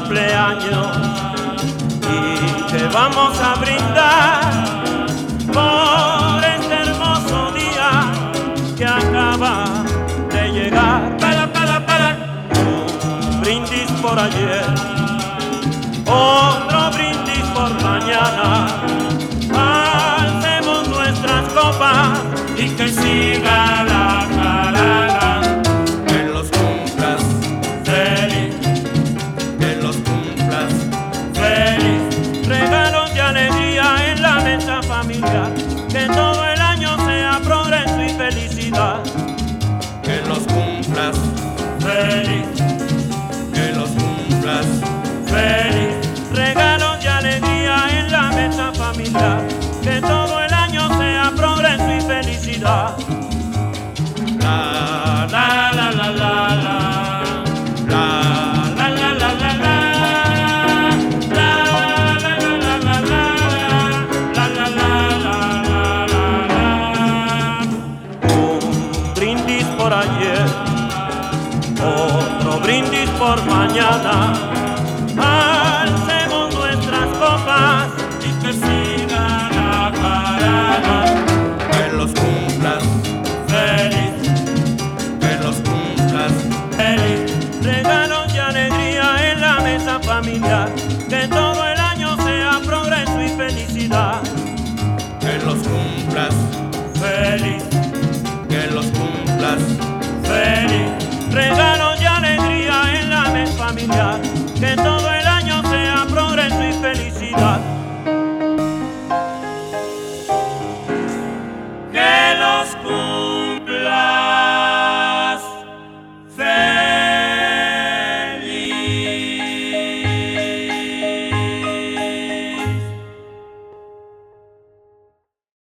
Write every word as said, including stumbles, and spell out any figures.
cumpleaños y te vamos a brindar por este hermoso día que acaba de llegar. Para, para, para. Un brindis por ayer, otro brindis por mañana. Alcemos nuestras copas y que siga la jarana. Que los cumplas Feliz, que los cumplas feliz, regalos de alegría en la mesa familiar, que todo el año sea progreso y felicidad. que los cumplas Feliz, que los cumplas feliz, regalos de alegría en la mesa familiar, que todo el año sea progreso y felicidad. la La la la la la. la La la la la la, la la la la la la, la la la la la. Un brindis por ayer, otro brindis por mañana. Alcemos nuestras copas y que siga la jarana. que los cumplas Feliz, que los cumplas feliz, regalos de alegría en la mesa familiar, que todo el año sea progreso y felicidad. que los cumplas Feliz, que los cumplas feliz, regalos de alegría en la mesa familiar,